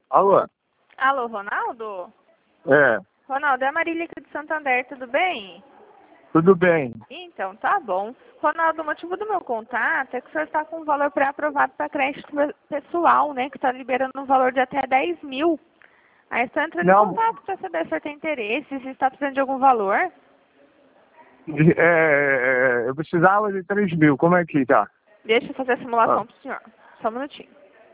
Alô? Alô, Ronaldo? É, Ronaldo, é a Marília aqui de Santander, tudo bem? tudo bem. Então, tá bom. Ronaldo, o motivo do meu contato é que o senhor está com um valor pré-aprovado para crédito pessoal, né? Que está liberando um valor de até 10 mil. Aí estou entrando em Não, contato para saber se o senhor tem interesse, se está precisando de algum valor. eu precisava de 3 mil, como é que tá? Deixa eu fazer a simulação para o senhor. Só um minutinho.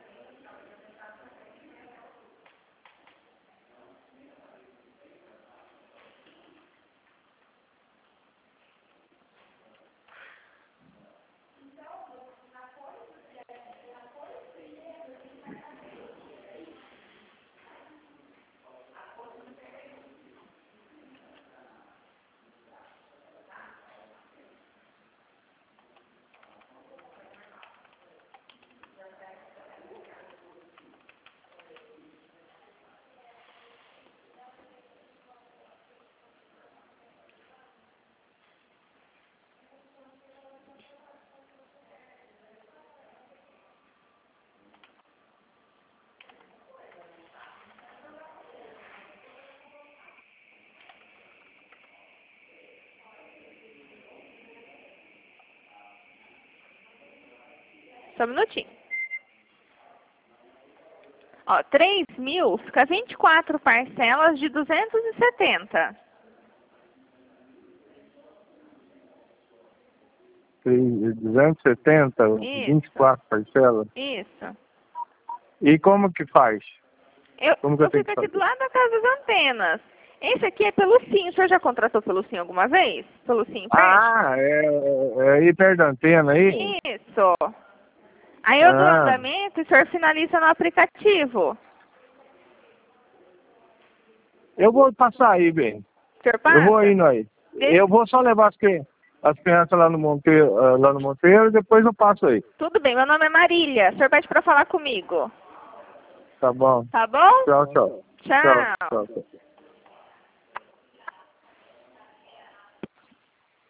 Só um minutinho. Ó, 3 mil fica 24 parcelas de 270. 270, Isso. 24 parcelas. Isso. E como que faz? Eu Como que eu tenho fico que aqui do fazer? lado da casa das antenas. Esse aqui é pelo SIM. O senhor já contratou pelo SIM alguma vez? Pelo SIM perto? Ah, é aí perto da antena aí? Isso. Aí eu dou Ah, andamento e o senhor finaliza no aplicativo. eu vou passar aí, bem. O senhor Eu vou passa? indo aí. Deixa- Eu vou só levar as crianças lá no Monteiro e depois eu passo aí. Tudo bem, meu nome é Marília. O senhor pede para falar comigo. Tá bom? Tá bom? Tchau, tchau. Tchau, Tchau. tchau.